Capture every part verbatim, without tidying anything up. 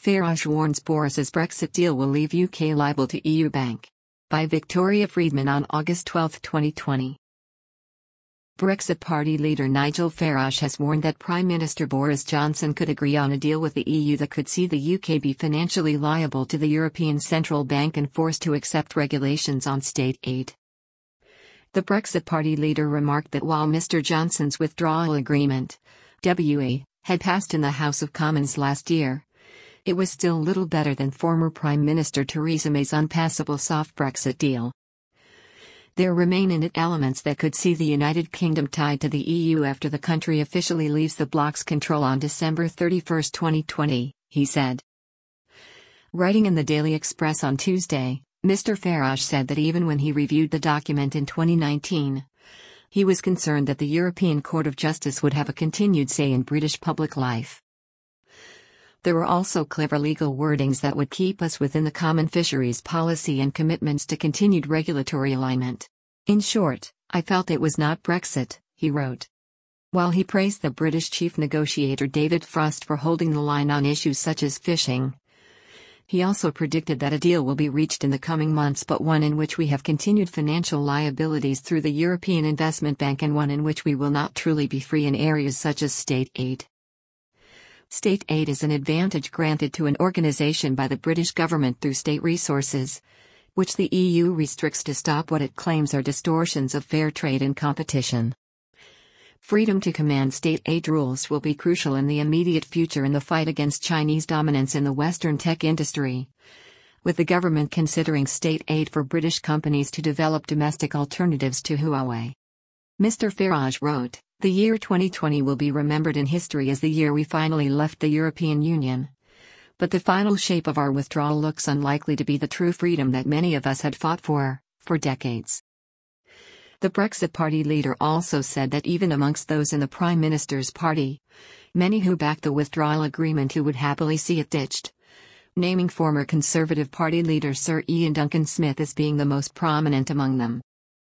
Farage warns Boris's Brexit deal will leave U K liable to E U bank. By Victoria Friedman on August twelfth, twenty twenty. Brexit Party leader Nigel Farage has warned that Prime Minister Boris Johnson could agree on a deal with the E U that could see the U K be financially liable to the European Central Bank and forced to accept regulations on state aid. The Brexit Party leader remarked that while Mister Johnson's withdrawal agreement, W A, had passed in the House of Commons last year, it was still little better than former Prime Minister Theresa May's unpassable soft Brexit deal. There remain in it elements that could see the United Kingdom tied to the E U after the country officially leaves the bloc's control on December thirty-first, twenty twenty, he said. Writing in the Daily Express on Tuesday, Mister Farage said that even when he reviewed the document in twenty nineteen, he was concerned that the European Court of Justice would have a continued say in British public life. There were also clever legal wordings that would keep us within the common fisheries policy and commitments to continued regulatory alignment. In short, I felt it was not Brexit, he wrote. While he praised the British chief negotiator David Frost for holding the line on issues such as fishing, he also predicted that a deal will be reached in the coming months, but one in which we have continued financial liabilities through the European Investment Bank and one in which we will not truly be free in areas such as state aid. State aid is an advantage granted to an organization by the British government through state resources, which the E U restricts to stop what it claims are distortions of fair trade and competition. Freedom to command state aid rules will be crucial in the immediate future in the fight against Chinese dominance in the Western tech industry, with the government considering state aid for British companies to develop domestic alternatives to Huawei. Mister Farage wrote, "The year twenty twenty will be remembered in history as the year we finally left the European Union. But the final shape of our withdrawal looks unlikely to be the true freedom that many of us had fought for, for decades." The Brexit Party leader also said that even amongst those in the Prime Minister's party, many who backed the withdrawal agreement who would happily see it ditched, naming former Conservative Party leader Sir Ian Duncan Smith as being the most prominent among them.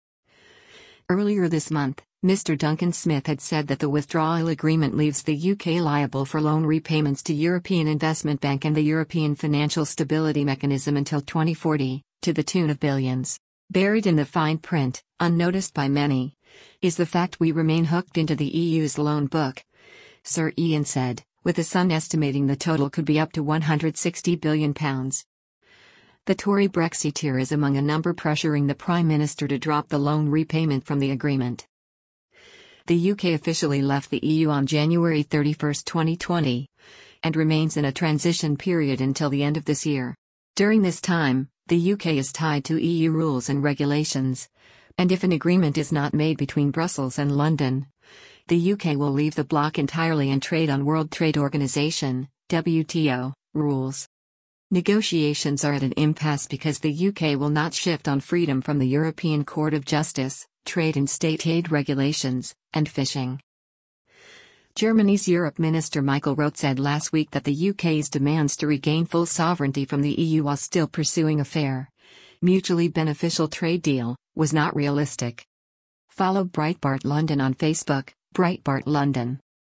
Earlier this month, Mister Duncan Smith had said that the withdrawal agreement leaves the U K liable for loan repayments to European Investment Bank and the European Financial Stability Mechanism until twenty forty, to the tune of billions. Buried in the fine print, unnoticed by many, is the fact we remain hooked into the E U's loan book, Sir Ian said, with the Sun estimating the total could be up to one hundred sixty billion pounds. The Tory Brexiteer is among a number pressuring the Prime Minister to drop the loan repayment from the agreement. The U K officially left the E U on January thirty-first, twenty twenty, and remains in a transition period until the end of this year. During this time, the U K is tied to E U rules and regulations, and if an agreement is not made between Brussels and London, the U K will leave the bloc entirely and trade on World Trade Organization, W T O, rules. Negotiations are at an impasse because the U K will not shift on freedom from the European Court of Justice, trade and state aid regulations, and fishing. Germany's Europe Minister Michael Roth said last week that the U K's demands to regain full sovereignty from the E U while still pursuing a fair, mutually beneficial trade deal, was not realistic. Follow Breitbart London on Facebook, Breitbart London.